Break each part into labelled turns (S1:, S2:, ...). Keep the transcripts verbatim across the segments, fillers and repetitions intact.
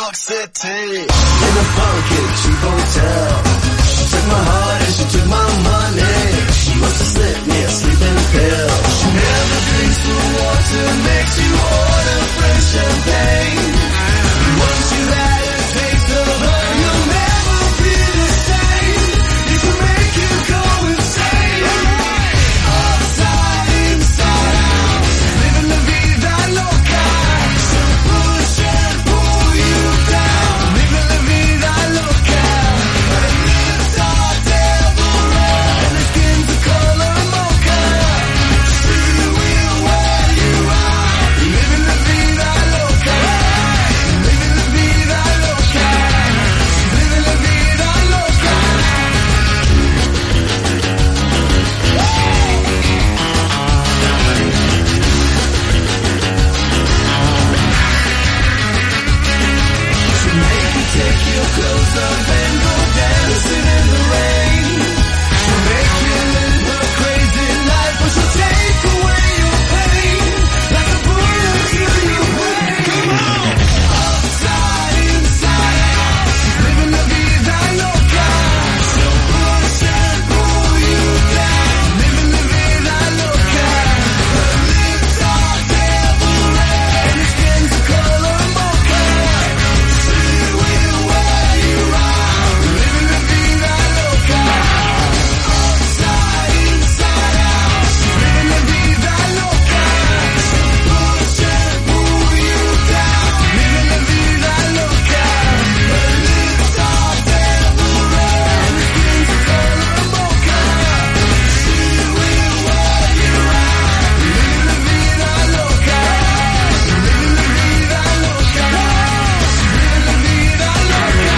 S1: York City. In a funky cheap hotel. She took my heart and she took my money. She must have slipped me a sleeping pill. She never drinks the water, makes you order fresh champagne. Once you've had a taste of her, you'll never be the same. You can make you go insane. Upside, inside out, living la vida loca. She'll push and pull you down, living la vida loca. Her lips are devil red and her skin's the color mocha. She will wear you out, living la vida loca. Living la vida loca. Living la vida loca. She'll make you take your clothes off and go dancing in the rain. She'll make you live her crazy life, but she'll take away your pain like a bullet to your brain. Come on! Upside, inside out, she's living la vida loca. She'll push and pull you down, living la vida loca. Her lips are devil red and her skin's the color mocha. She will wear you out, living la vida loca. Upside, inside out, she's living la vida loca. She'll push and pull you down, living la vida loca. Her lips are devil red and her skin's the color mocha. She will wear you out, living la vida loca. Living la vida loca. Living la vida loca.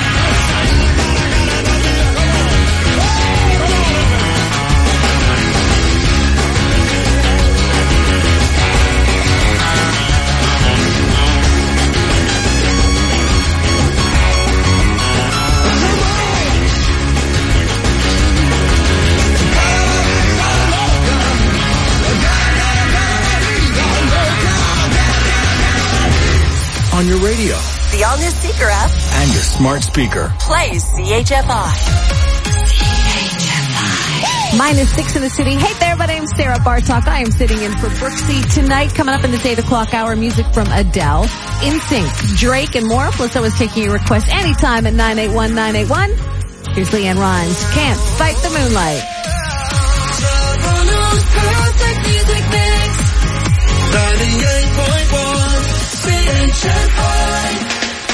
S2: On your radio
S3: The all-new Seeker app
S2: and your smart speaker.
S3: plays C H F I.
S4: Minus six in the city. Hey there, my name's Sarah Bartok. I am sitting in for Brooksy tonight. Coming up in this eight o'clock hour, music from Adele, NSYNC, Drake, and more. Plus, I was taking your request anytime at nine eight one nine eight one. Here's Leanne Rhymes. Can't Fight the Moonlight.
S1: Perfect music mix. ninety-eight point one C H F I.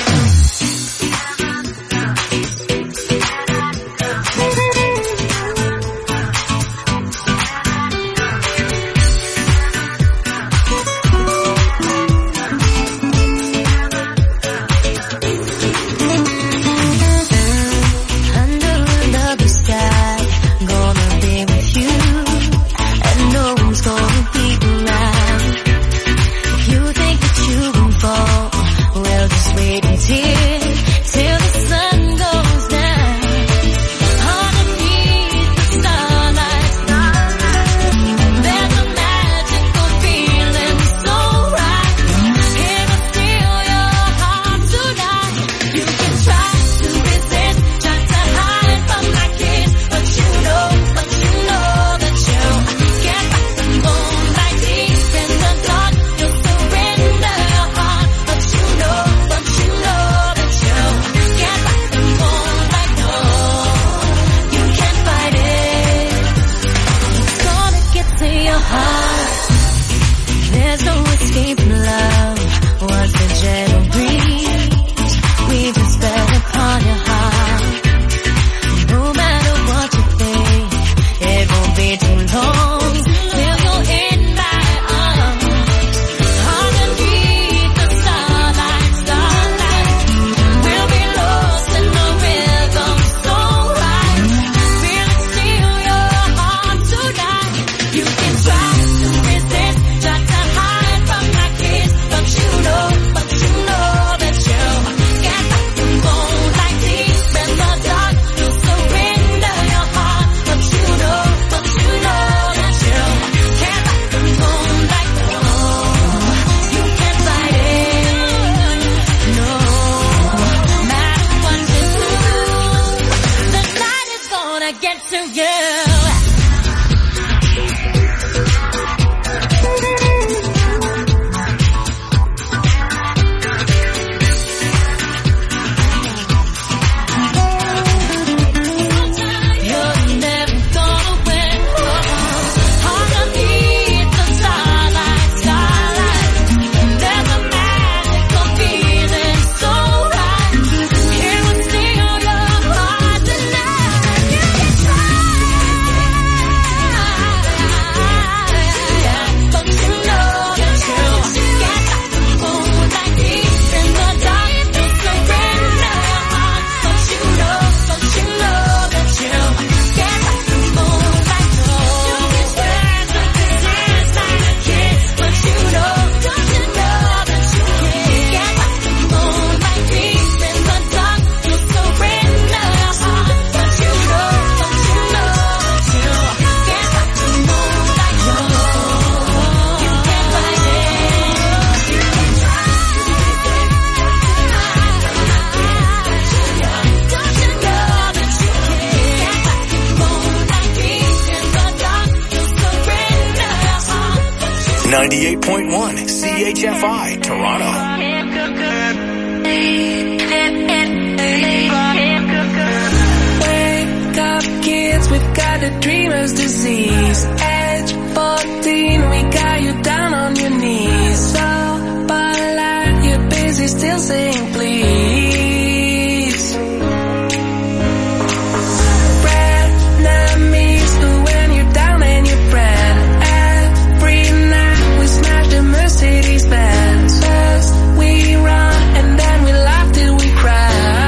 S5: Under another sky, gonna be with you, and no one's gonna be around. If you think that you can fall, well, just
S2: ninety-eight point one C H F I, Toronto.
S6: Wake up, kids, we've got the dreamer's disease. Age fourteen, we got you down on your knees. So polite, you're busy still saying please. Frenemies, who when you're down and you're friend. Every night we smash the Mercedes Benz. First we run and then we laugh till we cry.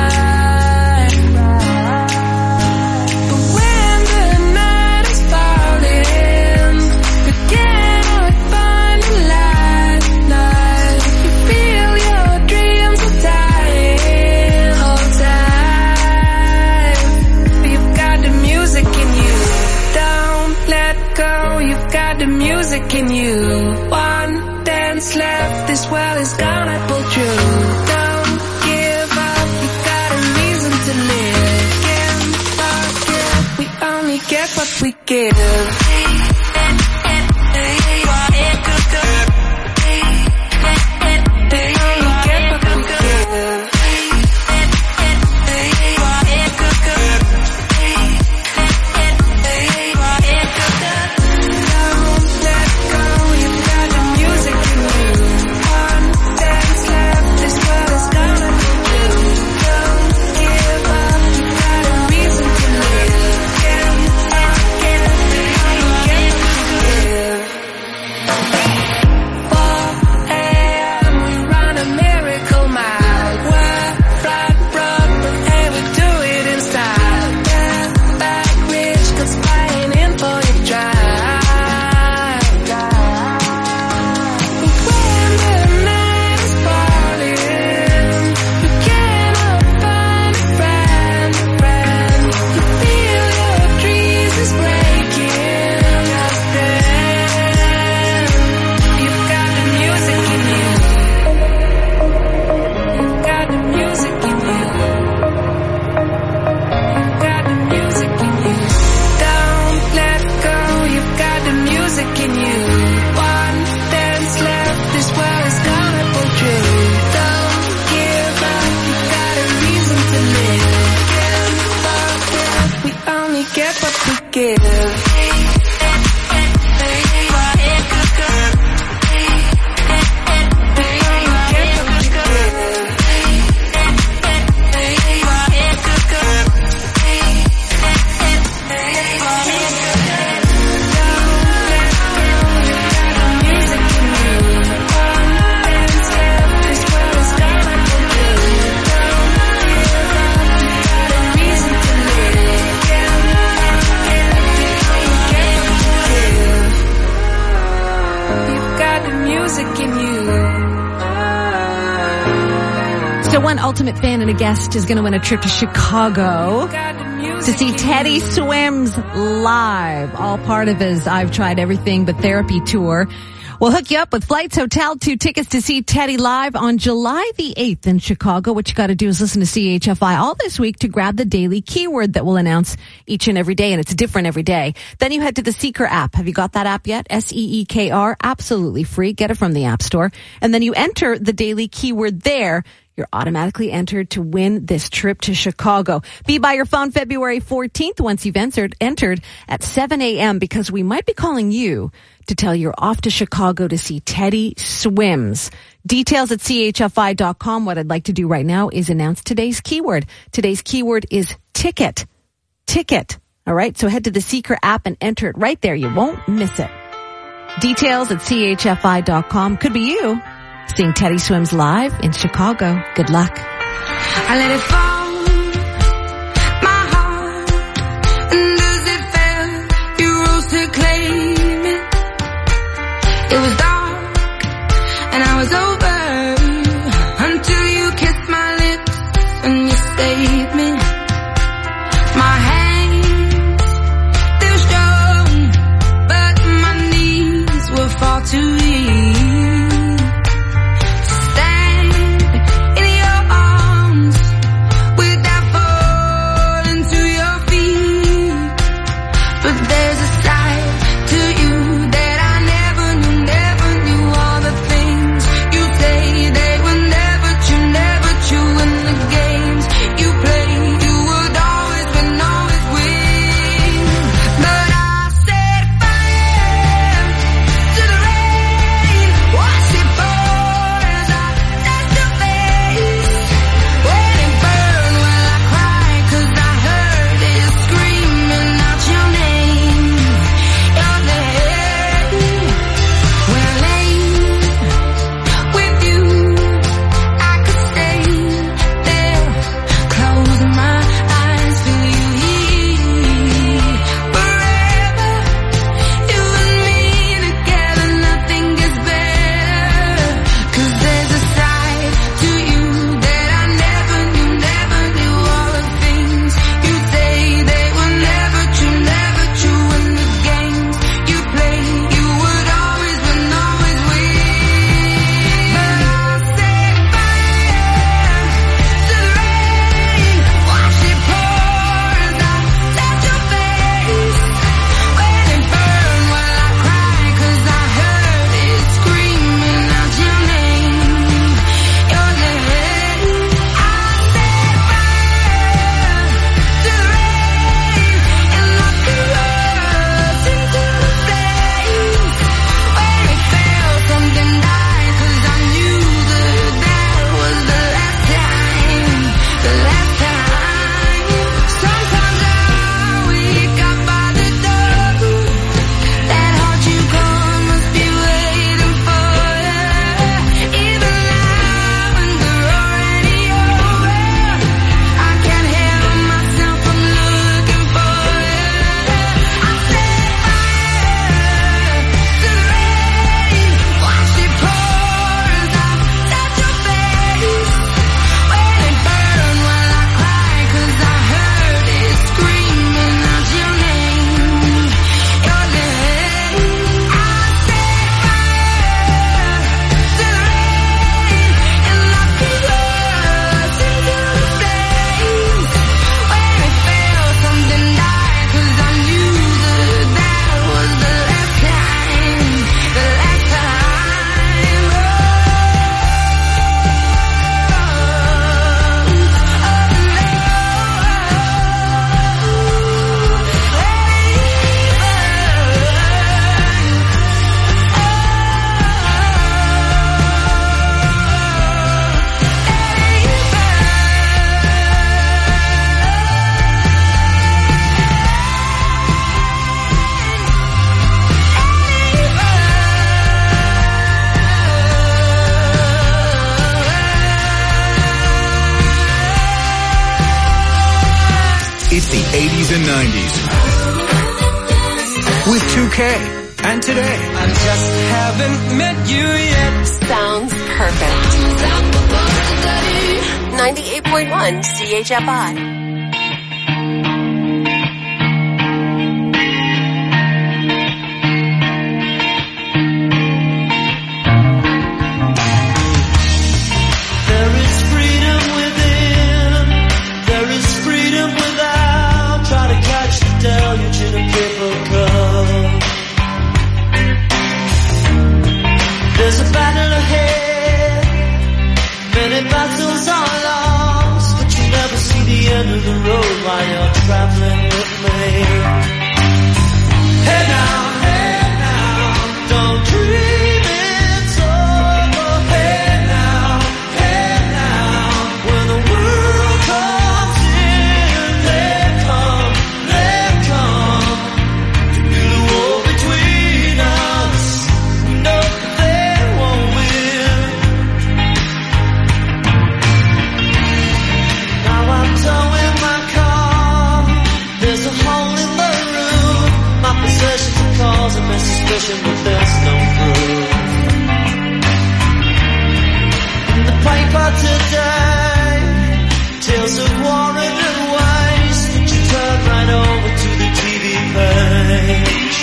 S6: But when the night is falling, we cannot find the light, light. You feel your dreams are dying, hold tight. You've got the music in you, don't let go. You've got the music in you. One dance left, this world is gonna pull through. Don't give up, you've got a reason to live. Can't forget, we only get what we give. They only get what we give. Don't let go, you've got the music in you. One dance left, this world is gonna pull through. Don't give up, you've got a reason to live. Can't forget, they only get what we give. four a.m. we run a miracle mile. We're flat broke, but hey, we do it in style. Get back rich, 'cause buying in for your drive. When the night is falling, you cannot find a friend, friend. You feel your dreams is breaking just then. You've got the music in you. You've got the music in you. You've got the music in you. Don't let go, you've got the music in you. One dance left, this world is gonna pull through. Don't give up, you've got a reason to live. Can't forget, we only get what we give. They only get what we give.
S4: So one ultimate fan and a guest is going to win a trip to Chicago to see Teddy Swims live. All part of his I've Tried Everything But Therapy tour. We'll hook you up with flights, hotel, two tickets to see Teddy live on July the eighth in Chicago. What you got to do is listen to C H F I all this week to grab the daily keyword that we'll announce each and every day, and it's different every day. Then you head to the Seeker app. Have you got that app yet? S E E K R, absolutely free. Get it from the App Store. And then you enter the daily keyword there. You're automatically entered to win this trip to Chicago. Be by your phone February fourteenth once you've entered, entered at seven a.m. because we might be calling you to tell you're off to Chicago to see Teddy Swims. Details at C H F I dot com. What I'd like to do right now is announce today's keyword. Today's keyword is ticket. Ticket. All right. So head to the Seeker app and enter it right there. You won't miss it. Details at C H F I dot com. Could be you seeing Teddy Swims live in Chicago. Good luck.
S6: I let it fall, my heart, and as it fell, you rose to claim it. It was dark, and I was over, until you kissed my lips, and you saved me. My hands, they're strong, but my knees were far too weak. There's a side to you that I never knew, never
S2: and nineties. With two K and Today.
S6: I just haven't met you yet.
S3: Sounds perfect. ninety-eight point one C H F I.
S1: There's a battle ahead, many battles are lost, but you never see the end of the road while you're traveling with me. Hey now, hey now, don't dream it's over. Hey now, hey now, when the world comes in, they come, they come to build a wall between us. We know and my suspicion, but there's no proof. In the paper today, tales of war and waste, but you turn right over to the T V page.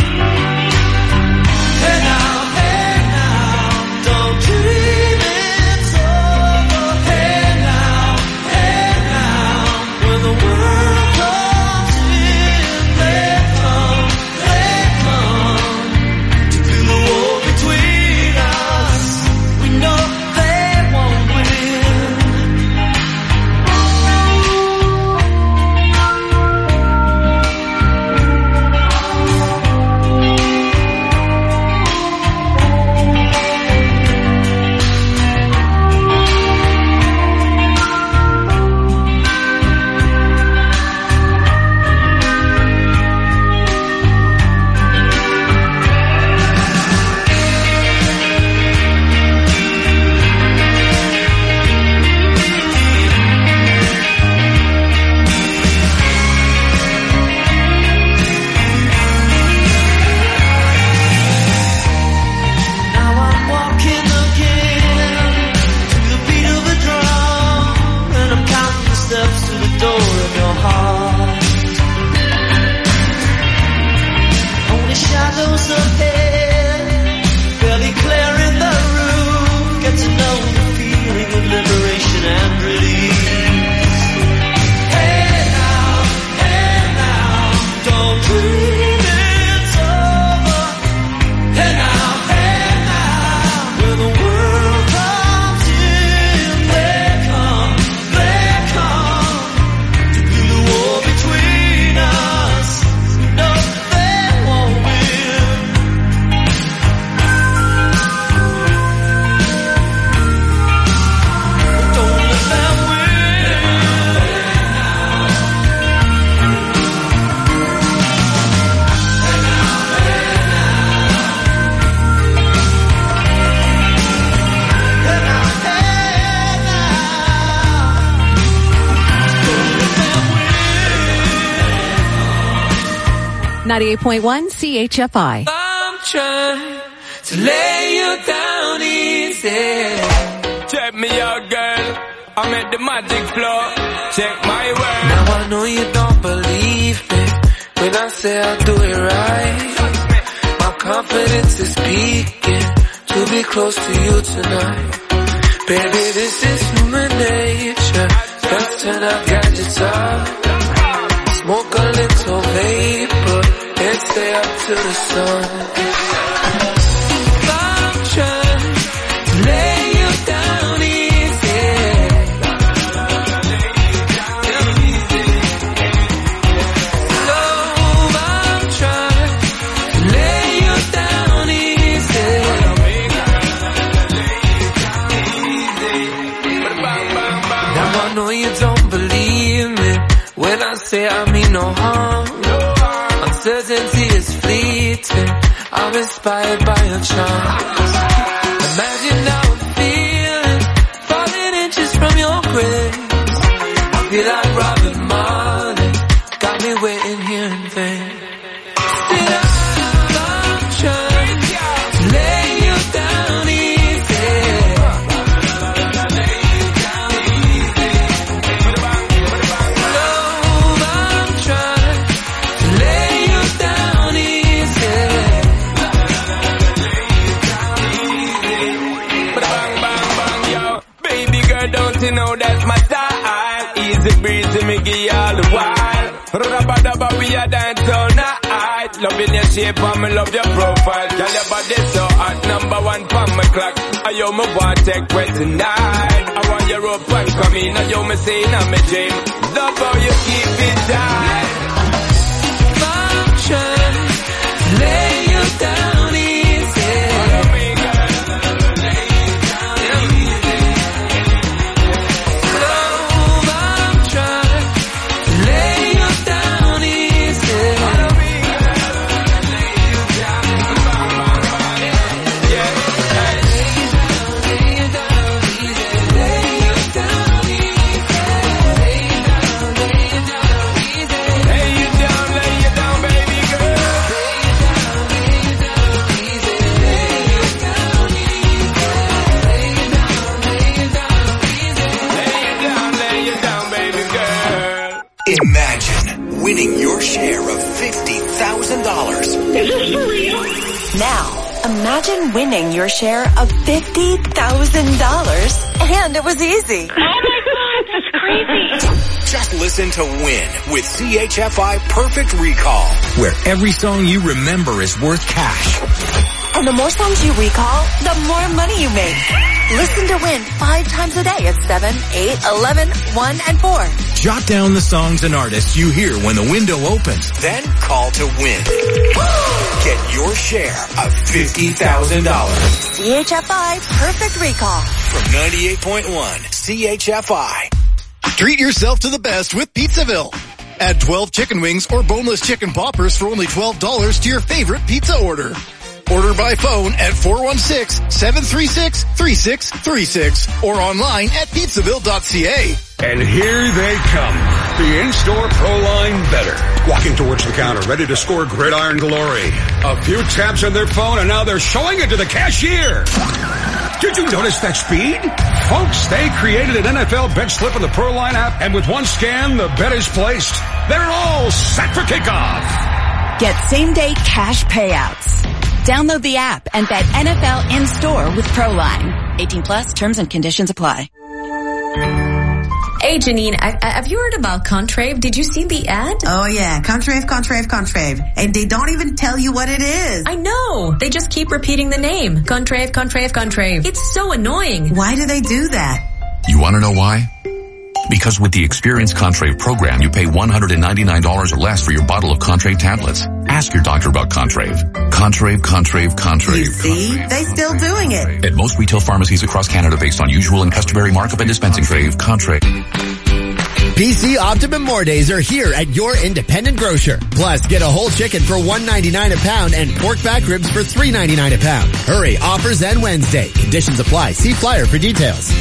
S1: Hey now, hey now, don't dream it's over. Hey now, hey now, when the world comes in, they come. Between us, we know they won't win.
S4: ninety-eight point one C H F I.
S6: I'm trying to lay you down easy. Check me out, girl. I'm at the magic floor. Check my word. Now I know you don't believe me when I say I'll do it right. My confidence is speaking to be close to you tonight. Baby, this is human nature. Let's turn our gadgets off. Smoke a little vapor and stay up to the sun. I'm trying to lay you down easy. So I'm trying to lay you down easy. Now I know you don't believe me when I say I mean no harm. Uncertainty is fleeting. I'm inspired by your charms. Imagine how I'm feeling, falling inches from your grace. I feel like Robert Marley, got me
S7: Rabba-dabba, we a dance all night. Loving your shape and me love your profile. Girl, your body so hot, number one for my clock. I yo me want take well tonight. I want your rope and come in. I yo me say in my dream. Love how you keep it tight.
S6: Function, lay you down easy.
S2: Imagine winning your share of fifty thousand dollars.
S3: Is this for real? Now, imagine winning your share of fifty thousand dollars, and it was easy.
S8: Oh my God, that's crazy.
S2: Just listen to Win with C H F I Perfect Recall, where every song you remember is worth cash.
S3: And the more songs you recall, the more money you make. Listen to Win five times a day at seven, eight, eleven, one, and four.
S2: Jot down the songs and artists you hear when the window opens. Then call to win. Get your share of fifty thousand dollars.
S3: C H F I Perfect Recall.
S2: From ninety-eight point one C H F I.
S9: Treat yourself to the best with Pizzaville. Add twelve chicken wings or boneless chicken poppers for only twelve dollars to your favorite pizza order. Order by phone at four one six, seven three six, three six three six or online at pizzaville dot c a.
S10: And here they come. The in-store Proline Better. Walking towards the counter, ready to score gridiron glory. A few taps on their phone and now they're showing it to the cashier. Did you notice that speed? Folks, they created an N F L bet slip in the Proline app, and with one scan, the bet is placed. They're all set for kickoff.
S11: Get same-day cash payouts. Download the app and bet N F L in-store with Proline. eighteen plus, terms and conditions apply.
S12: Hey, Janine, I, I, have you heard about Contrave? Did you see the ad?
S13: Oh, yeah. Contrave, Contrave, Contrave. And they don't even tell you what it is.
S12: I know. They just keep repeating the name. Contrave, Contrave, Contrave. It's so annoying.
S13: Why do they do that?
S14: You want to know why? Because with the Experience Contrave program, you pay one hundred ninety-nine dollars or less for your bottle of Contrave tablets. Ask your doctor about Contrave. Contrave, Contrave, Contrave.
S13: You see?
S14: Contrave,
S13: they still doing it.
S14: At most retail pharmacies across Canada based on usual and customary markup and dispensing Contrave, Contrave.
S15: P C Optimum More Days are here at your independent grocer. Plus, get a whole chicken for one ninety-nine a pound and pork back ribs for three ninety-nine a pound. Hurry, offers end Wednesday. Conditions apply. See flyer for details.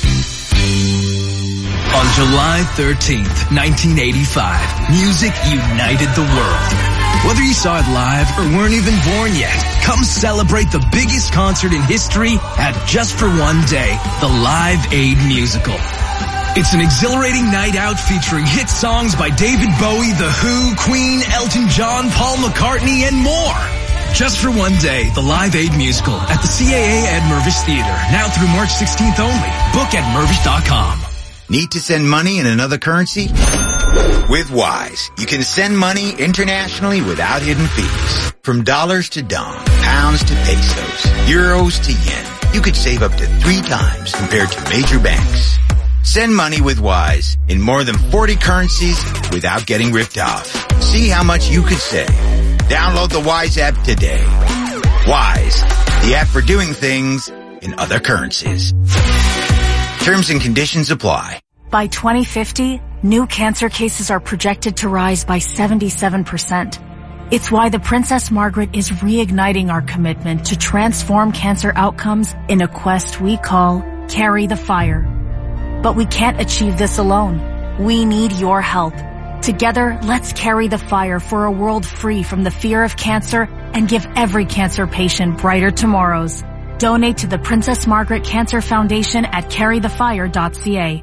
S16: On July thirteenth, nineteen eighty-five, music united the world. Whether you saw it live or weren't even born yet, come celebrate the biggest concert in history at Just for One Day, the Live Aid Musical. It's an exhilarating night out featuring hit songs by David Bowie, The Who, Queen, Elton John, Paul McCartney, and more. Just for One Day, the Live Aid Musical at the C A A at Mervish Theater, now through March sixteenth only. Book at mervish dot com.
S17: Need to send money in another currency? With Wise, you can send money internationally without hidden fees. From dollars to dong, pounds to pesos, euros to yen, you could save up to three times compared to major banks. Send money with Wise in more than forty currencies without getting ripped off. See how much you could save. Download the Wise app today. Wise, the app for doing things in other currencies. Terms and conditions apply.
S18: By twenty fifty, new cancer cases are projected to rise by seventy-seven percent. It's why the Princess Margaret is reigniting our commitment to transform cancer outcomes in a quest we call Carry the Fire. But we can't achieve this alone. We need your help. Together, let's carry the fire for a world free from the fear of cancer and give every cancer patient brighter tomorrows. Donate to the Princess Margaret Cancer Foundation at carry the fire dot c a.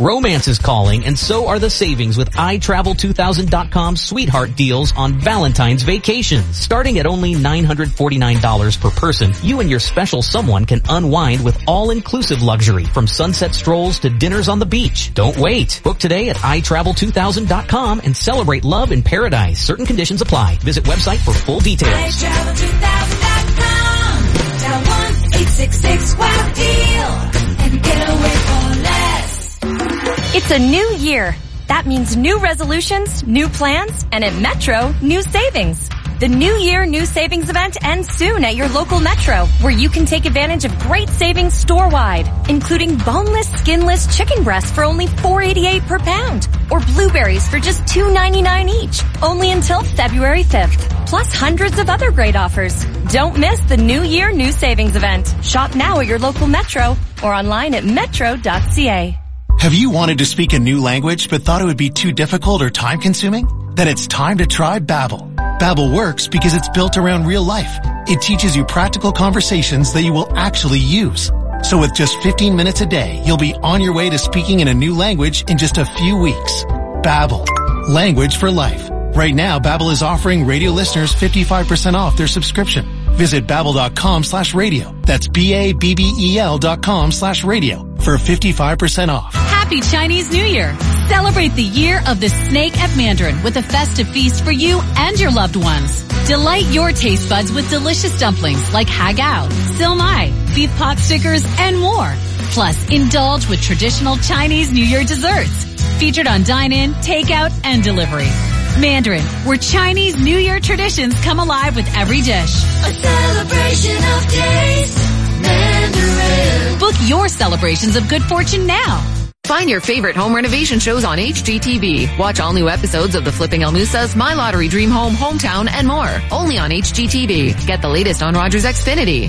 S19: Romance is calling, and so are the savings with i travel two thousand dot com sweetheart deals on Valentine's vacations. Starting at only nine hundred forty-nine dollars per person, you and your special someone can unwind with all-inclusive luxury, from sunset strolls to dinners on the beach. Don't wait. Book today at i travel two thousand dot com and celebrate love in paradise. Certain conditions apply. Visit website for full details.
S5: i travel two thousand dot com. Dial one eight six six wow deal and get away for less.
S20: It's a new year. That means new resolutions, new plans, and at Metro, new savings. The New Year New Savings event ends soon at your local Metro, where you can take advantage of great savings store-wide, including boneless, skinless chicken breasts for only four eighty-eight per pound, or blueberries for just two ninety-nine each, only until February fifth, plus hundreds of other great offers. Don't miss the New Year New Savings event. Shop now at your local Metro or online at metro dot c a.
S21: Have you wanted to speak a new language but thought it would be too difficult or time-consuming? Then it's time to try Babbel. Babbel works because it's built around real life. It teaches you practical conversations that you will actually use. So with just fifteen minutes a day, you'll be on your way to speaking in a new language in just a few weeks. Babbel. Language for life. Right now, Babbel is offering radio listeners fifty-five percent off their subscription. Visit babbel.com slash radio. That's B-A-B-B-E-L dot com slash radio for fifty-five percent off.
S22: Happy Chinese New Year! Celebrate the year of the snake at Mandarin with a festive feast for you and your loved ones. Delight your taste buds with delicious dumplings like hagao, silmai, beef pot stickers, and more. Plus, indulge with traditional Chinese New Year desserts. Featured on dine-in, takeout, and delivery. Mandarin, where Chinese New Year traditions come alive with every dish.
S5: A celebration of taste. Mandarin.
S22: Book your celebrations of good fortune now.
S23: Find your favorite home renovation shows on H G T V. Watch all new episodes of The Flipping Elmusas, My Lottery Dream Home, Hometown, and more. Only on H G T V. Get the latest on Rogers Xfinity.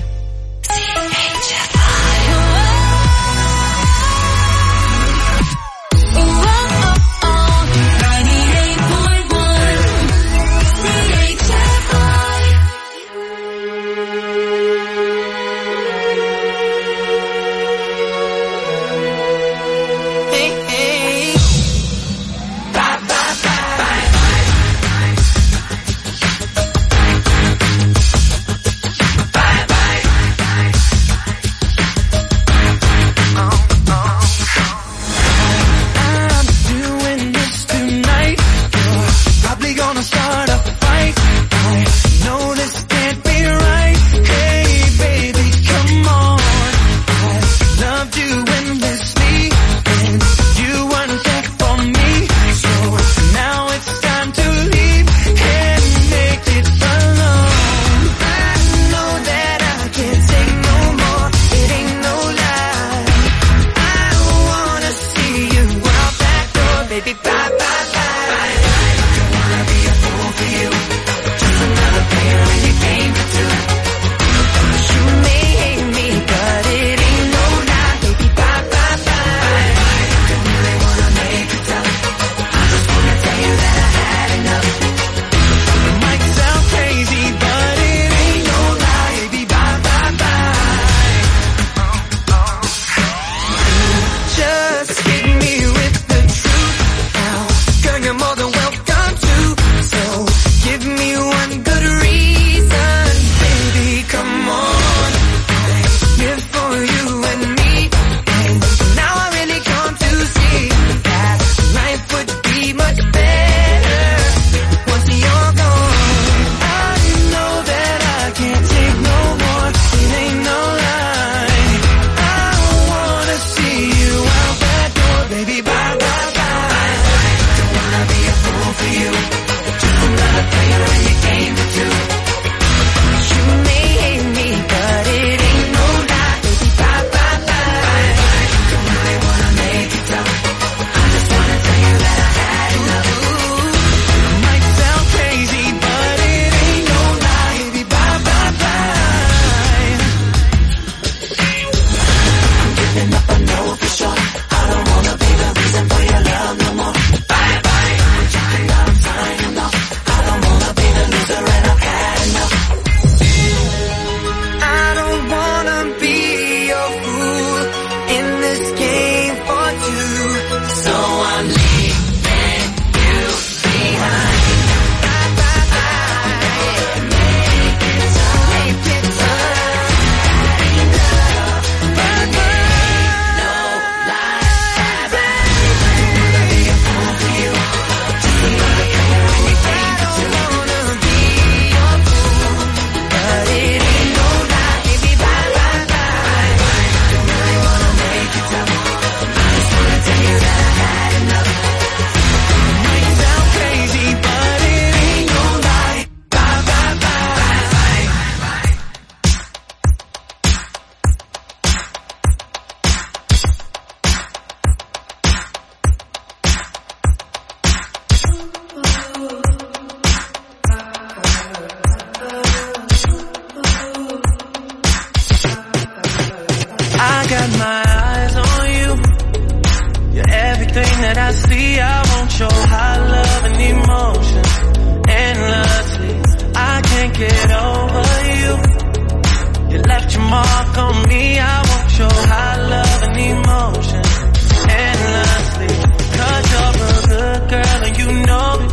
S1: be. I want your high love and emotion endlessly. I can't get over you. You left your mark on me. I want your high love and emotion endlessly. Cause you're a good girl and you know it.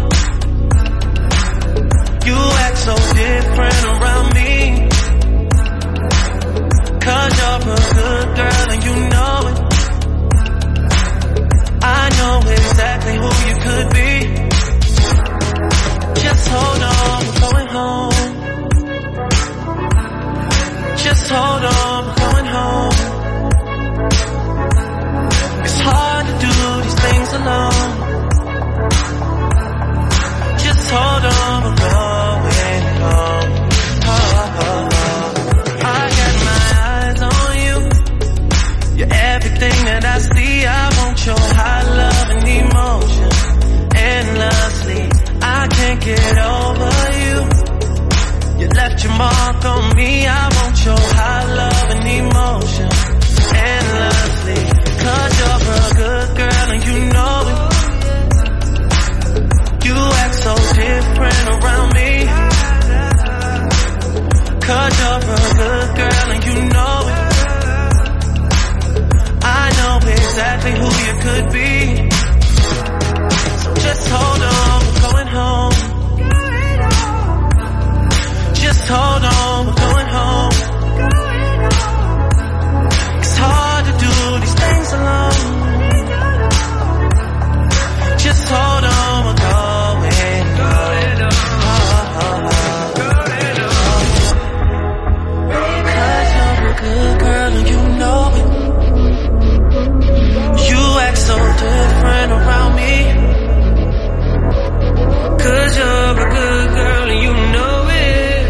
S1: You act so different around me. Cause you're a good girl and you know it. I know exactly who you could be. Just hold on, we're going home. Just hold on, we're going home. It's hard to do these things alone. Just hold on, we're going home. Oh, oh, oh. I got my eyes on you. You're everything that I see. I want your high love and emotion endlessly. I can't get over you. You left your mark on me. I want your high love and emotion endlessly. Cause you're a good girl and you know it. You act so different around me. Cause you're a good girl and you know it. I know exactly who you could be. So just hold on, we're going home. Just hold on, we're going home. It's hard to do these things alone. Just hold on, we're going home. Cause you're a good girl and you know it. You act so different around me. Cause you're a good girl and you know it.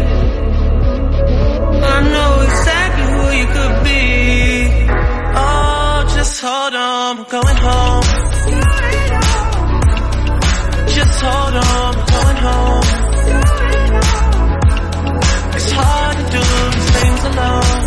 S1: I know exactly who you could be. Oh, just hold on, I'm going home. Just hold on, I'm going home. It's hard to do these things alone.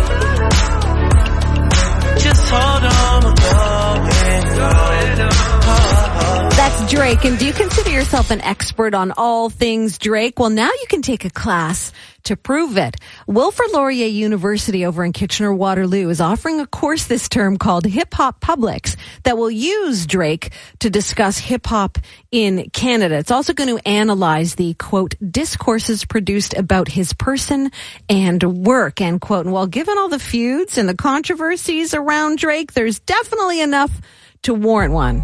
S1: Just hold on, I'm going home.
S4: That's Drake. And do you consider yourself an expert on all things Drake? Well, now you can take a class to prove it. Wilfrid Laurier University over in Kitchener-Waterloo is offering a course this term called Hip Hop Publics that will use Drake to discuss hip hop in Canada. It's also going to analyze the, quote, discourses produced about his person and work, end quote. And while given all the feuds and the controversies around Drake, there's definitely enough to warrant one.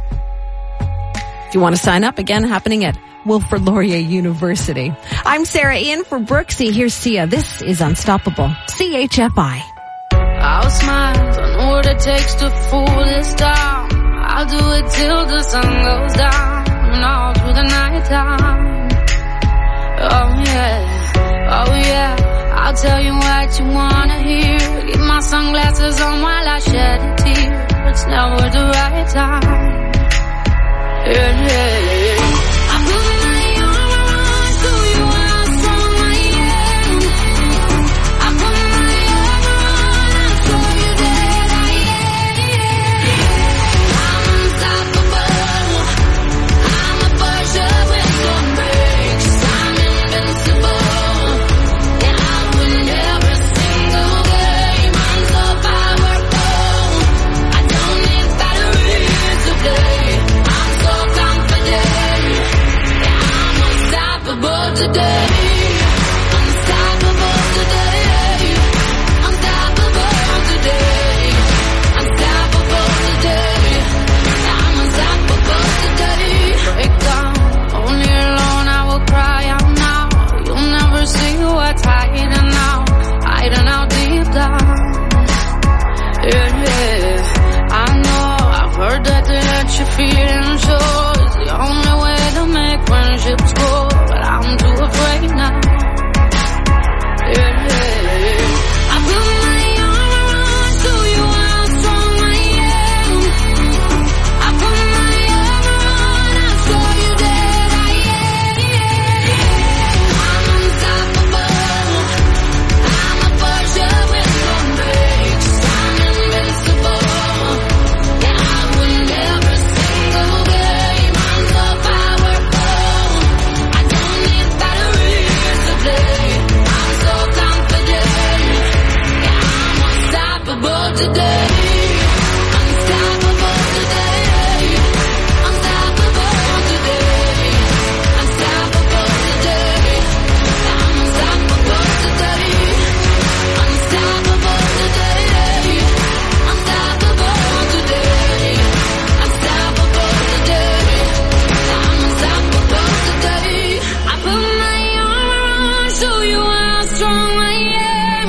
S4: If you want to sign up, again, happening at Wilfrid Laurier University. I'm Sarah Ian for Brooksy. Here's Sia. This is Unstoppable. C H F I.
S6: I'll smile. I know what it takes to fool this town. I'll do it till the sun goes down and all through the night time. Oh yeah, oh yeah. I'll tell you what you wanna hear. Keep my sunglasses on while I shed a tear. It's never the right time. Yeah, yeah, yeah. I put my arms to you and I saw my end. I put my arms on and saw you dead. I'm unstoppable. I'm a Porsche with some brakes. I'm invincible. And I win every single game. I'm so powerful. I don't need batteries to play. I'm so confident.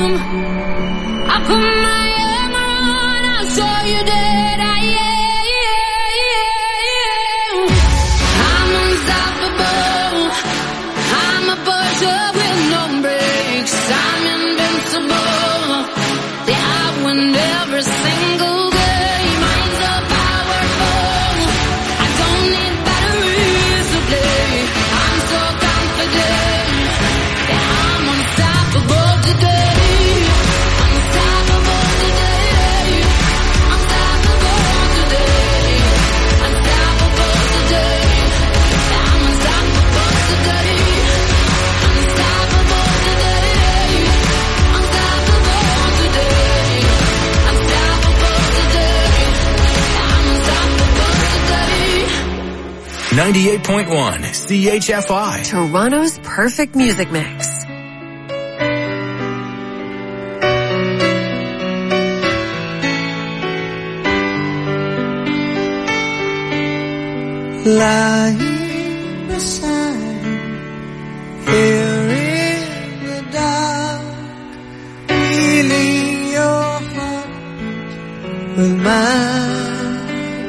S6: room. I put my armor on, I saw you dead. I yeah, yeah, yeah, yeah. I'm unstoppable. I'm a butcher with no brakes. I'm invincible. Yeah, I win every single game. I'm so powerful. I don't need batteries to play. I'm so confident. Yeah, I'm unstoppable today. Unstoppable today. Unstoppable today. Unstoppable today. I'm unstoppable today. Unstoppable today. Unstoppable today. Unstoppable today. I'm unstoppable today.
S2: ninety-eight point one C H F I.
S23: Toronto's perfect music mix.
S1: Lying beside you, here in the dark, feeling your heart with mine.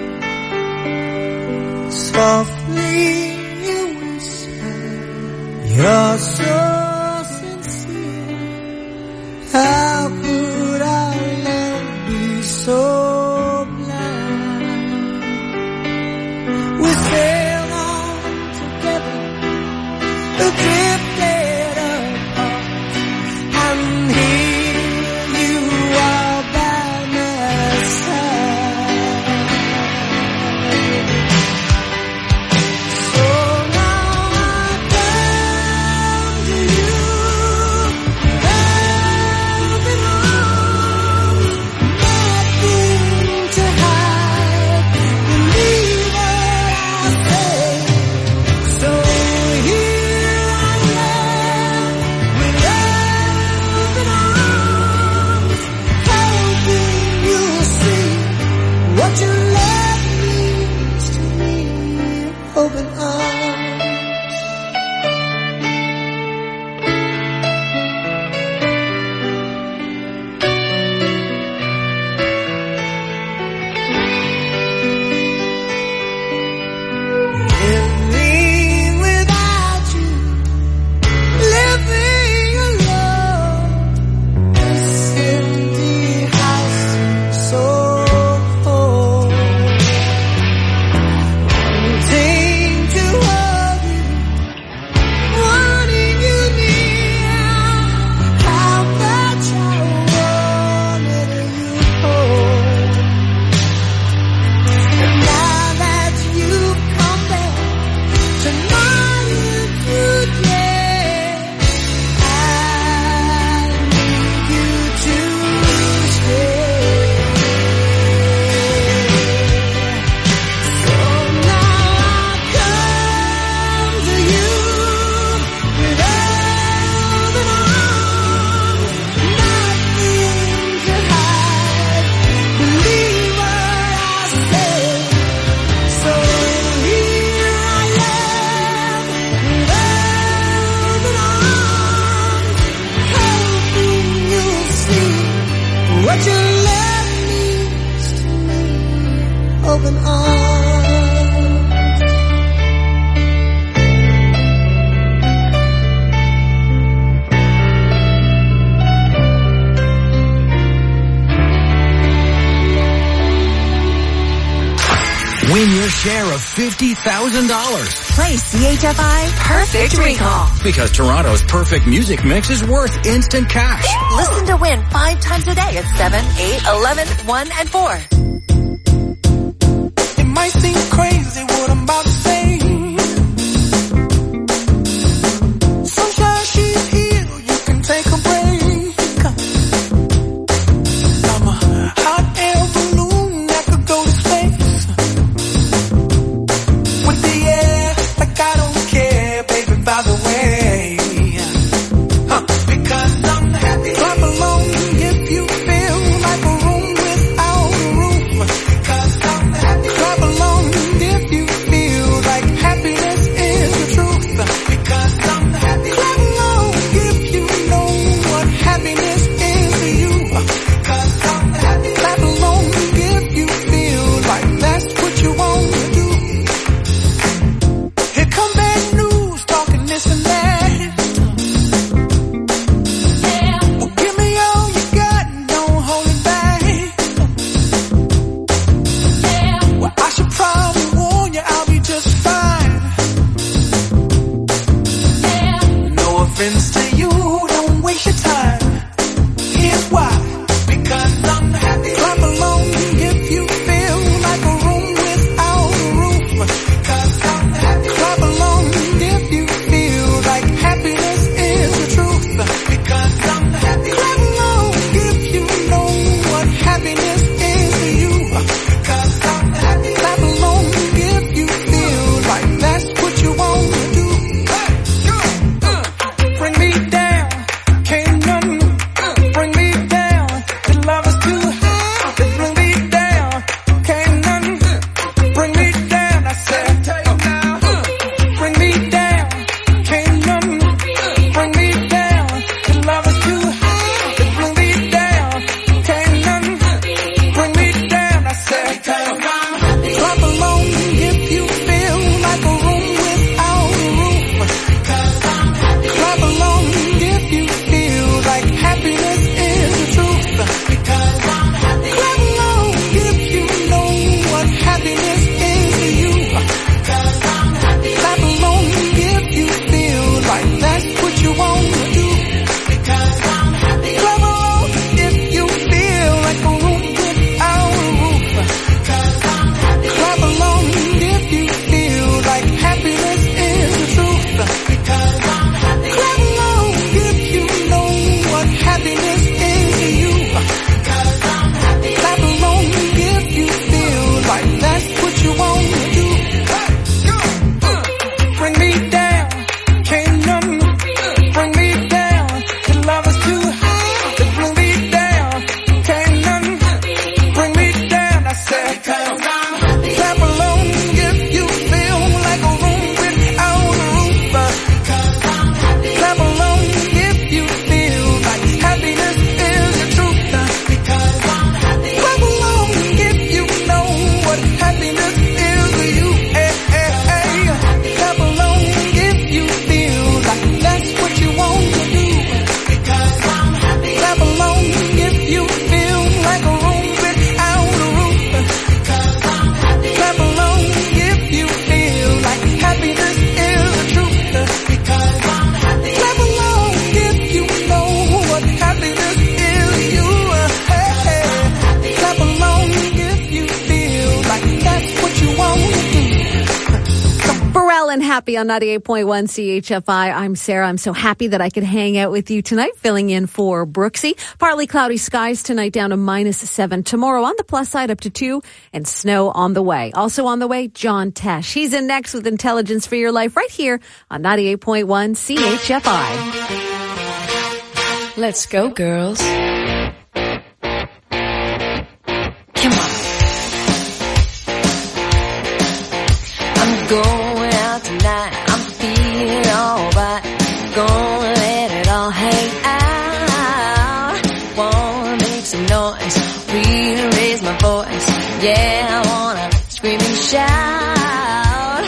S1: Softly you whisper, you're so sincere. How could our love be so blind? We sail on together, drifted apart, and here you are by my side. So now I come to you, open arms, nothing to hide. Believe what I say. So here I am, with open arms, hoping you'll see what your love means to me. Open arms. Living without you, living alone. This empty house seems so cold. Wanting to hug you, wanting you near. How much I wanted you hold. And now that you've come back tonight and today, I need you to stay. So now I come to you with open arms, nothing to hide. Believe what I say. So here I am, with open arms, hoping you'll see what your love means to me. Open arms.
S2: Win your share of fifty thousand dollars.
S11: Play C H F I Perfect Recall.
S2: Because Toronto's perfect music mix is worth instant cash.
S11: Listen to win five times a day at seven, eight, eleven, one, and four.
S1: It might seem crazy what I'm about to say. Sunshine, she's here, you can take a break. I'm a hot air balloon that could go to space. With the air, like I don't care, baby, by the way. Huh. Because I'm happy. Clap along if you feel like a room without a roof. Because I'm happy. Clap along if you feel
S4: Happy on ninety-eight point one C H F I. I'm Sarah. I'm so happy that I could hang out with you tonight, filling in for Brooksy. Partly cloudy skies tonight, down to minus seven. Tomorrow on the plus side up to two, and snow on the way. Also on the way, John Tesh. He's in next with Intelligence for Your Life right here on ninety-eight point one C H F I.
S3: Let's go, girls. Come on. I'm going out tonight. I'm feeling alright. Gonna let it all hang out. Wanna make some noise, really raise my voice. Yeah, I wanna scream and shout.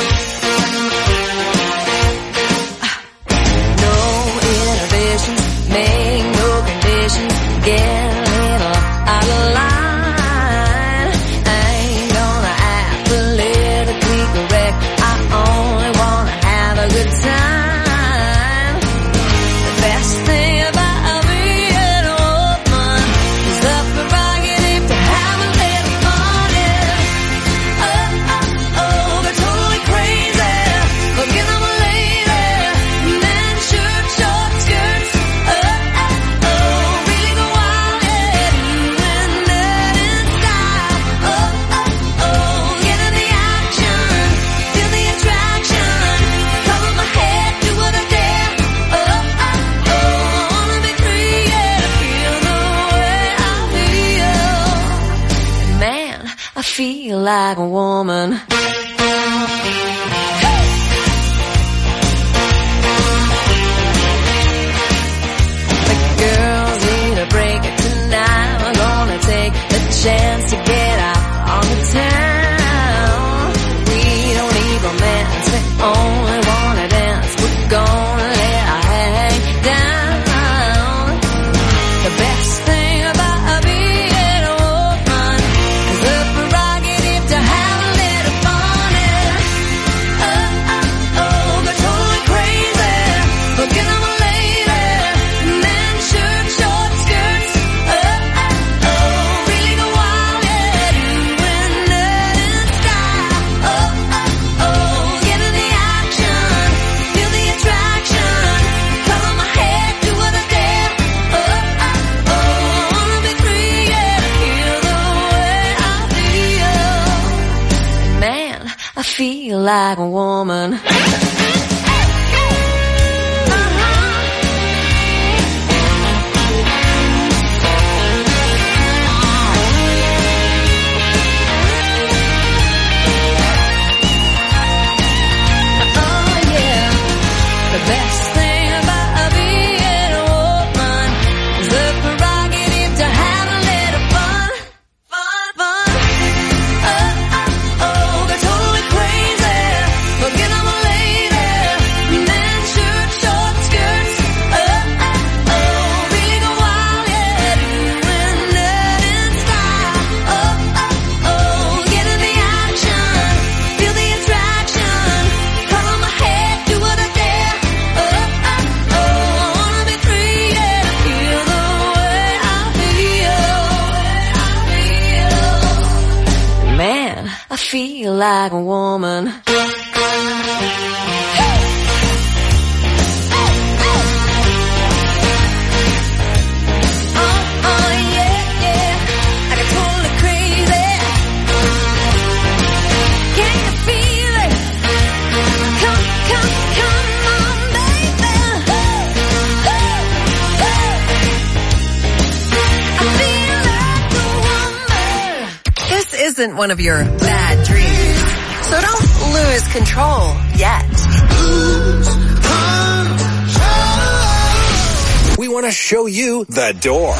S3: No inhibitions, make no conditions. Get a little out of line. Feel like a woman. The girls need a break tonight. We're gonna take the chance to get out on the town. We don't need romance, we only wanna dance. We're gonna let our hang down. The best thing about being a woman is the prerogative to have a little fun. Oh, oh, oh, they're totally crazy. Look at them lady. Men, shirt, short skirts. Oh, oh, oh, really go wild, yeah. Doing it in style. Oh, oh, oh, get in the action. Feel the attraction. Color my hair, do what I dare. Oh, oh, oh, wanna be free, yeah. Feel the way I feel. Man, I feel like a woman. Oh yeah, the best thing about being a woman is the prerogative to have a little fun, fun, fun. Oh, oh, oh, they're totally crazy. Look at them lady. Men, shirt, short skirts. Oh, oh, oh, really go wild, yeah. Doing it in style. Oh, oh, oh, get in the action. Feel the attraction. Color my hair, do what I dare. Oh, oh, oh, wanna be free, yeah. Feel the way I feel. Man, I feel like a woman. Oh, oh, yeah, yeah. I get totally crazy. Can you feel it? Come, come, come on, baby. I feel like a woman.
S7: This isn't one of your bad dreams, so don't lose control yet.
S2: We want to show you the door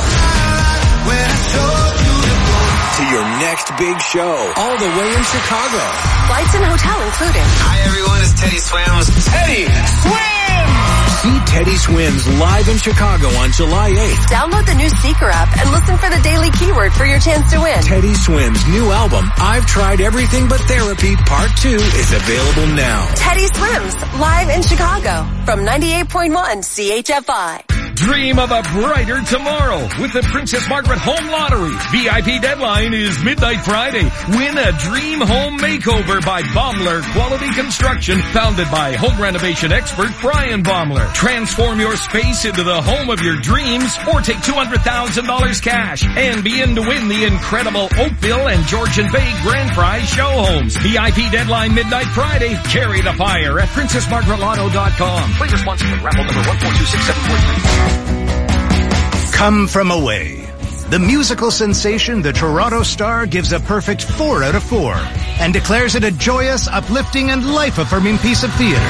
S2: to your next big show, all the way in Chicago.
S7: Flights and hotel included.
S8: Hi everyone, it's Teddy Swims.
S2: Teddy Swims! See Teddy Swims live in Chicago on July eighth.
S7: Download the new Seeker app and listen for the daily keyword for your chance to win.
S2: Teddy Swims' new album, I've Tried Everything But Therapy, Part two, is available now.
S7: Teddy Swims, live in Chicago from ninety-eight point one C H F I.
S9: Dream of a brighter tomorrow with the Princess Margaret Home Lottery. V I P deadline is midnight Friday. Win a dream home makeover by Baumler Quality Construction, founded by home renovation expert Brian Baumler. Transform your space into the home of your dreams or take two hundred thousand dollars cash and be in to win the incredible Oakville and Georgian Bay Grand Prize show homes. V I P deadline midnight Friday. Carry the fire at princess margaret lotto dot com. Play responsibly. Raffle number one four two six seven four three.
S10: Come From Away. The musical sensation The Toronto Star gives a perfect four out of four and declares it a joyous, uplifting, and life-affirming piece of theater.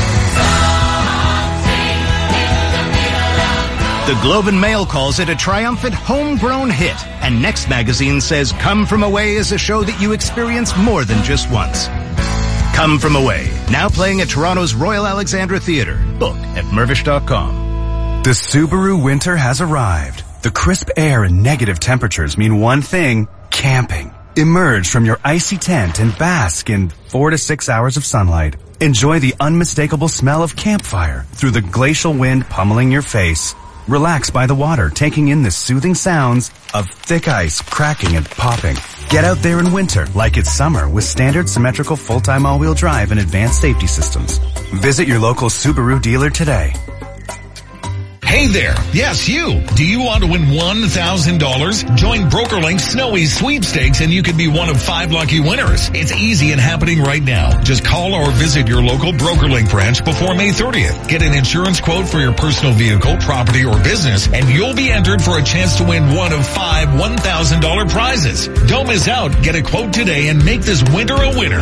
S10: The Globe and Mail calls it a triumphant homegrown hit, and Next Magazine says Come From Away is a show that you experience more than just once. Come From Away, now playing at Toronto's Royal Alexandra Theatre. Book at mervish dot com.
S12: The Subaru winter has arrived. The crisp air and negative temperatures mean one thing, camping. Emerge from your icy tent and bask in four to six hours of sunlight. Enjoy the unmistakable smell of campfire through the glacial wind pummeling your face. Relax by the water, taking in the soothing sounds of thick ice cracking and popping. Get out there in winter like it's summer with standard symmetrical full-time all-wheel drive and advanced safety systems. Visit your local Subaru dealer today.
S24: Hey there. Yes, you. Do you want to win one thousand dollars? Join BrokerLink's Snowy Sweepstakes and you could be one of five lucky winners. It's easy and happening right now. Just call or visit your local BrokerLink branch before May thirtieth. Get an insurance quote for your personal vehicle, property, or business, and you'll be entered for a chance to win one of five one thousand dollars prizes. Don't miss out. Get a quote today and make this winter a winner.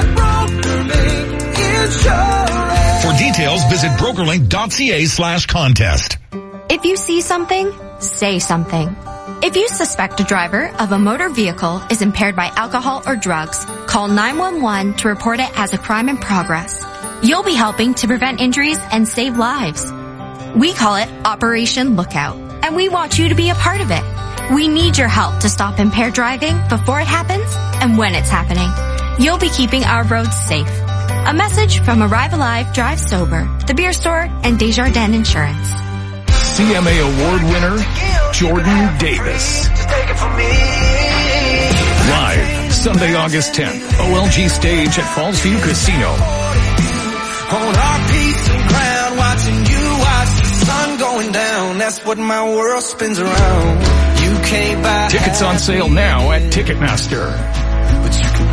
S24: For details, visit brokerlink.ca slash contest.
S20: If you see something, say something. If you suspect a driver of a motor vehicle is impaired by alcohol or drugs, call nine one one to report it as a crime in progress. You'll be helping to prevent injuries and save lives. We call it Operation Lookout, and we want you to be a part of it. We need your help to stop impaired driving before it happens and when it's happening. You'll be keeping our roads safe. A message from Arrive Alive, Drive Sober, The Beer Store, and Desjardins Insurance.
S9: C M A Award winner, Jordan Davis. Live, Sunday, August tenth, O L G stage at Fallsview Casino.
S1: On our peace and crown, watching you watch the sun going down. That's what my world spins around. You can't buy.
S9: Tickets on sale now at Ticketmaster.
S1: But you can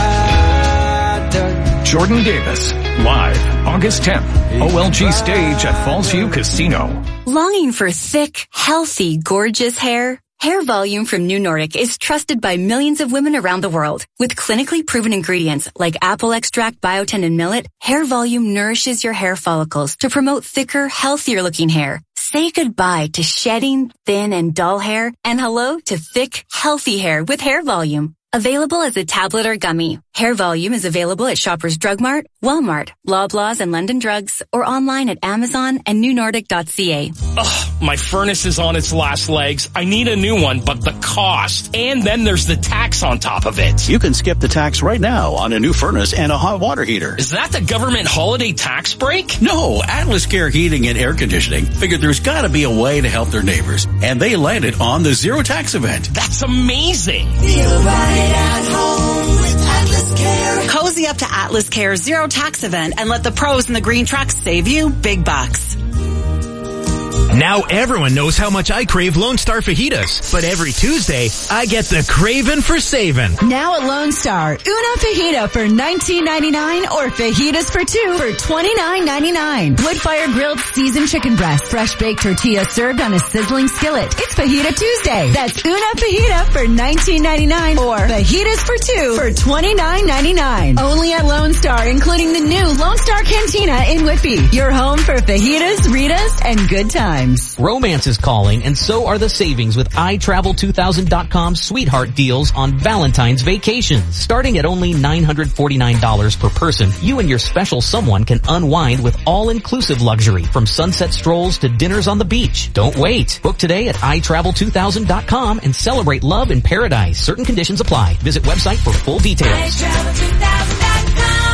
S1: buy dirt.
S9: Jordan Davis, live, August tenth, O L G stage at Fallsview Casino.
S11: Longing for thick, healthy, gorgeous hair? Hair Volume from New Nordic is trusted by millions of women around the world. With clinically proven ingredients like apple extract, biotin, and millet, Hair Volume nourishes your hair follicles to promote thicker, healthier looking hair. Say goodbye to shedding, thin, and dull hair, and hello to thick, healthy hair with Hair Volume. Available as a tablet or gummy, Hair Volume is available at Shoppers Drug Mart, Walmart, Loblaws, and London Drugs, or online at Amazon and new nordic dot c a.
S25: Ugh, my furnace is on its last legs. I need a new one, but the cost. And then there's the tax on top of it.
S26: You can skip the tax right now on a new furnace and a hot water heater.
S25: Is that the government holiday tax break?
S26: No, Atlas Care Heating and Air Conditioning figured there's gotta be a way to help their neighbors, and they landed on the zero tax event.
S25: That's amazing.
S5: Feel right at home with Atlas Care.
S11: Cozy up to Atlas Care's Zero Tax event and let the pros in the green trucks save you big bucks.
S27: Now everyone knows how much I crave Lone Star fajitas, but every Tuesday, I get the craving for saving.
S28: Now at Lone Star, una fajita for nineteen ninety-nine or fajitas for two for twenty-nine ninety-nine. Wood-fire grilled seasoned chicken breast, fresh baked tortilla served on a sizzling skillet. It's Fajita Tuesday. That's una fajita for nineteen ninety-nine or fajitas for two for twenty-nine ninety-nine. Only at Lone Star, including the new Lone Star Cantina in Whitby. Your home for fajitas, Ritas, and good times.
S19: Romance is calling, and so are the savings with i travel two thousand dot com sweetheart deals on Valentine's vacations. Starting at only nine hundred forty-nine dollars per person, you and your special someone can unwind with all-inclusive luxury, from sunset strolls to dinners on the beach. Don't wait. Book today at i travel two thousand dot com and celebrate love in paradise. Certain conditions apply. Visit website for full details.
S5: i travel two thousand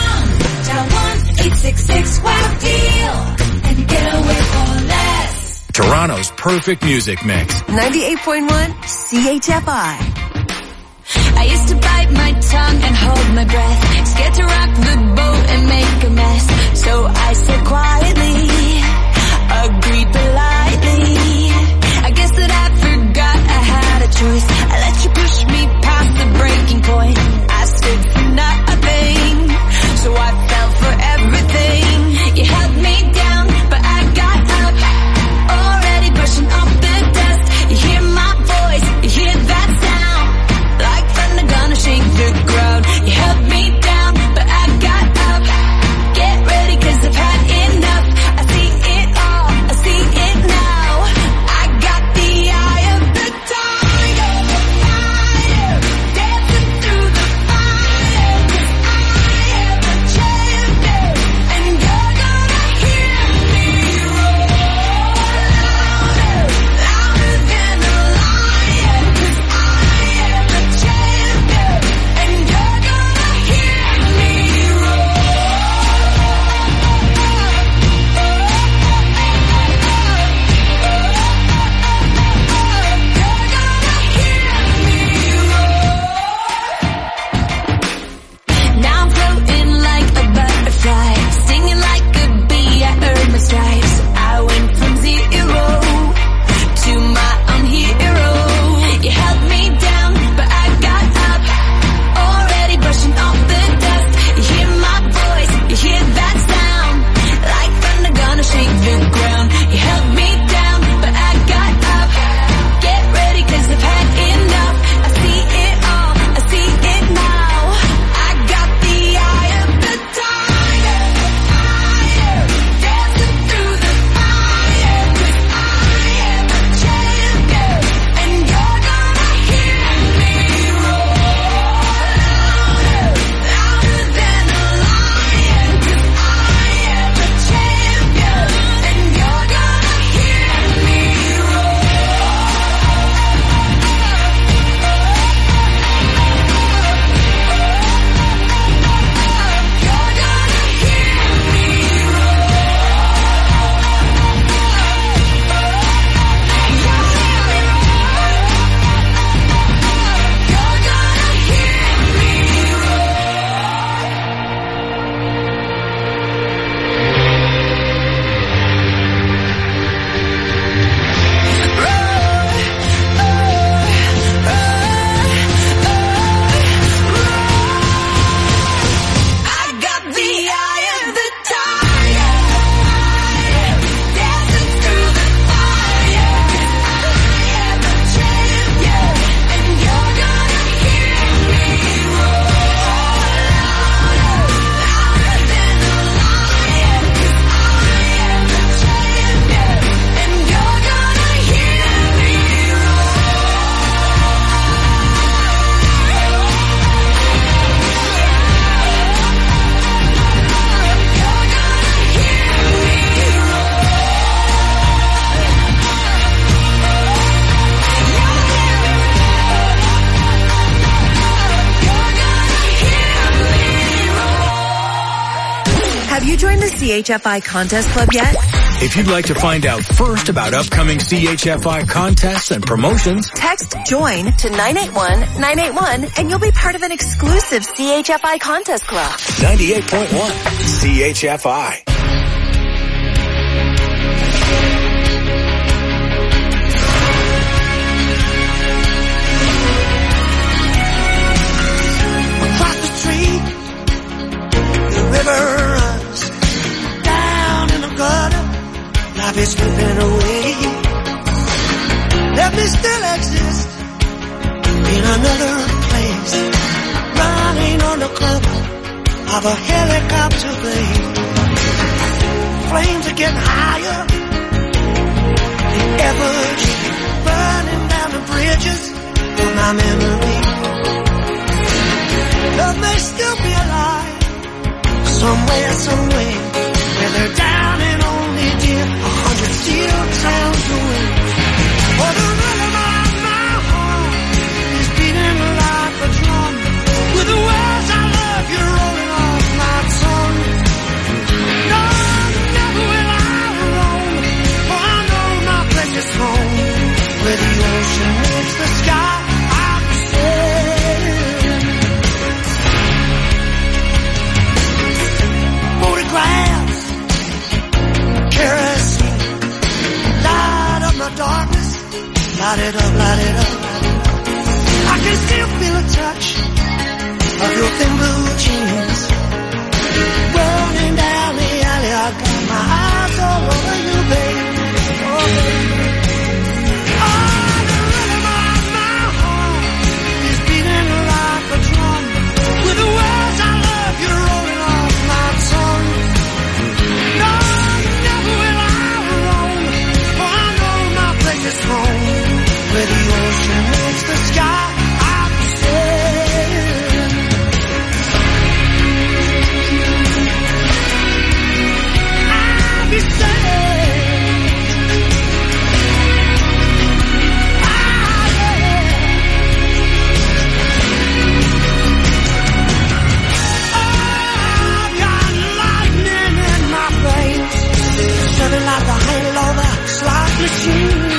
S5: dot com. Dial one eight six six wow deal and get away for less.
S2: Toronto's perfect music mix.
S7: ninety-eight point one C H F I.
S5: I used to bite my tongue and hold my breath, scared to rock the boat and make a mess. So I said quietly, agreed politely. I guess that I forgot I had a choice. I let you push me past the breaking point. I stood for nothing, so I fell for everything. You held me down, but I got up, already brushing off the dust. You hear my voice, you hear that sound, like thunder gonna shake the ground. You held me down, but I got up. Get ready, cause I've had enough. I see it all, I see it now. I got the eye of the tiger, fire, dancing through the fire. Cause I am a champion, and you're gonna hear me roar louder, louder than a lion. Cause I am a champion, and you're gonna hear me roar. Now I'm floating like a butterfly, stinging like a bee. I earned my stripes. I went from zero to my own hero. You held me down, but I got up, already brushing off the dust. You hear my voice, you hear that sound, like thunder gonna shake the ground. You held me down, but I got up. Get ready, cause I've had enough. I see it all, I see it now. I got the eye of the tiger, fire, dancing through the fire. Cause I am a champion, and you're gonna hear me roar louder, louder than a lion. Cause I am a champion, and you're gonna hear me roar. I got the eye of the tiger, dancing through the fire. I am a champion, and you're gonna hear me roar louder, louder than a lion. Cause I am a champion, and you're gonna hear me
S7: Have you joined the C H F I Contest Club yet?
S2: If you'd like to find out first about upcoming C H F I contests and promotions,
S7: Text JOIN to nine eight one nine eight one and you'll be part of an exclusive C H F I Contest Club.
S2: ninety-eight point one C H F I.
S1: Across the street, the river runs down in the gutter. Life is slipping away. Let me still exist in another place, running under cover of a helicopter blade. Flames are getting higher, the efforts burning down the bridges of my memory. Love may still be alive somewhere, somewhere, where they're down and only dear a hundred steel towns away. For the rhythm of my heart is beating like a drum, with the words I love you rolling off my tongue. No, never will I roam, for I know my light it up, light it up. I can still feel a touch of your thin blue jeans rolling down the alley. I got my eyes all over you, baby. Oh, baby. Oh, the rhythm of my heart is beating like a drum. With the words I love you rolling off my tongue. No, never will I roam, for I know my place is home. Where the ocean meets the sky, I'll be sailing. I'll be sailing. Ah, yeah. I've got lightning in my veins, shining like the halo of a slot machine.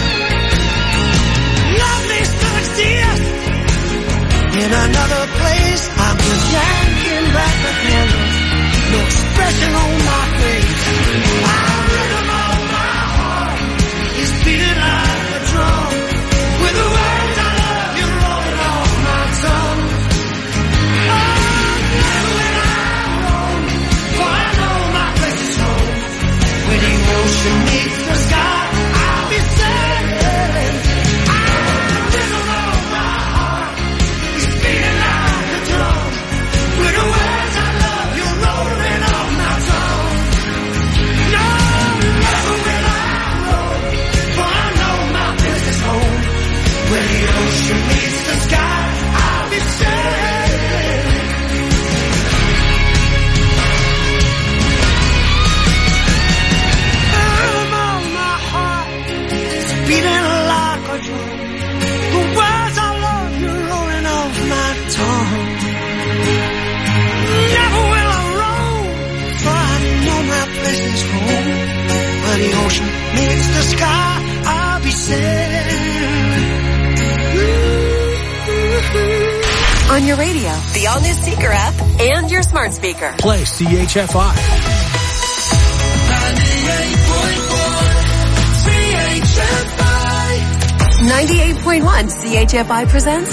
S1: In another place, I'm just yanking back the handle, no expression on my face. My rhythm of my heart is beating like a drum, with the words I love you rolling off my tongue. Oh, never will I roam, for I know my place is home. When the ocean meets the sky, I'll be sailing. With the words I love you rolling off my tongue. No, never will I roam, for I know my place is home. Where the ocean meets the sky, I'll be sailing. Rhythm of my heart is beating like a drum. The words I love you rolling off my tongue. Never will I roam, for I know my place is home. Where the ocean meets the sky, I'll be sailing.
S7: On your radio, the all-new Seeker app, and your smart speaker.
S13: Play C H F I.
S7: ninety-eight point one C H F I presents